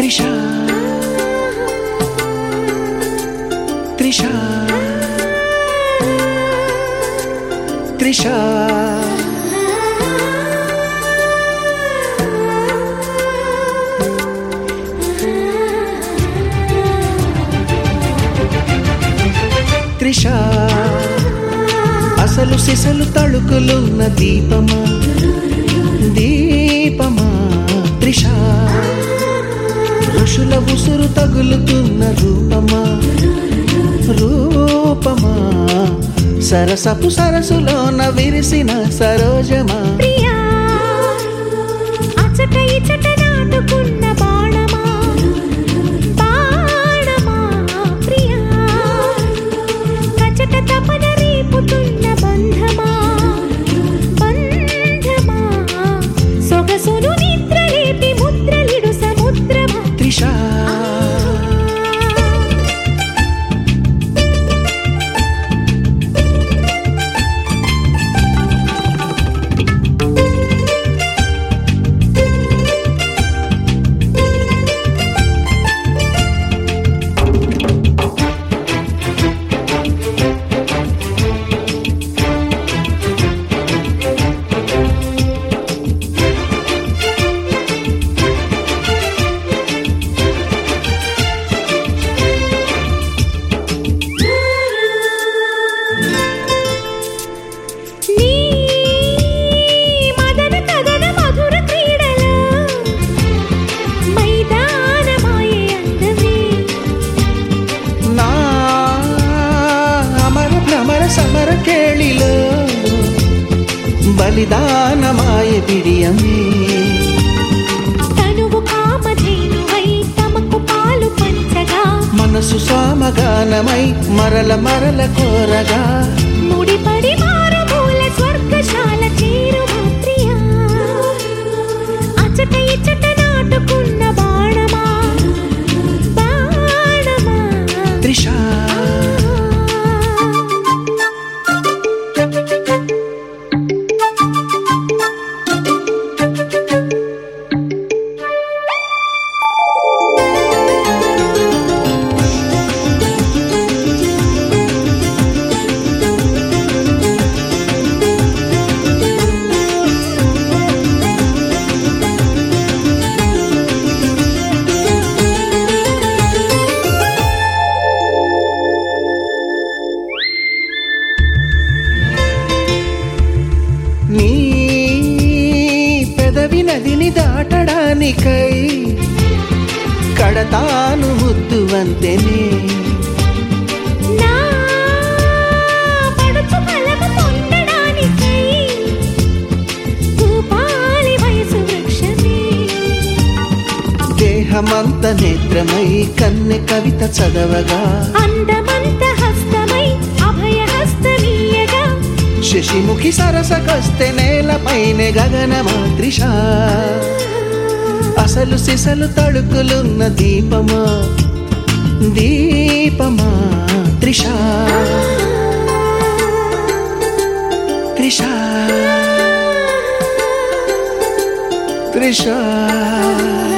త్రిషా త్రిషా త్రిషా త్రిషా అసలు సిసలు తళుకులున్న దీపమా దీపమా త్రిషా ఋషుల ఉసురు తగులుతున్న రూపమా రూపమా సరసపు సరసులోన విరిసిన సరోజమా ప్రియా అచట ఇచట నాటుకున్న బాణమా బాణమా ప్రియా కచట తపన రేపుతున్న బంధమా బంధమా సొగసును నిద్ర రేపి ముద్రలిడు సముద్రమా త్రిషా సమర కేళిలో బలిదానమాయ బిడియమే తనువు కామధేనువై తమకు పాలు పంచగా మనసు సామగానమై మరల మరల కోరగా ముడిపడి మారుమూల స్వర్గశాల చేరుమా ప్రియా అచట ఇచట నాటుకున్న బాణమా బాణమా త్రిషా నీ పెదవి నదిని దాటడానికై కడతాను ముద్దు వంతెనే నా పడుచు ఫలము పొందడానికై భూపాలి వయసు వృక్షమే దేహమంత నేత్రమై కన్నె కవిత చదవగా అందమంత హస్తమై అభయ హస్తమీయగా శశిముఖి సరసకొస్తే నేలపైనే గగనమా త్రిషా అసలు సిసలు తళుకులున్న దీపమా దీపమా త్రిషా త్రిషా త్రిషా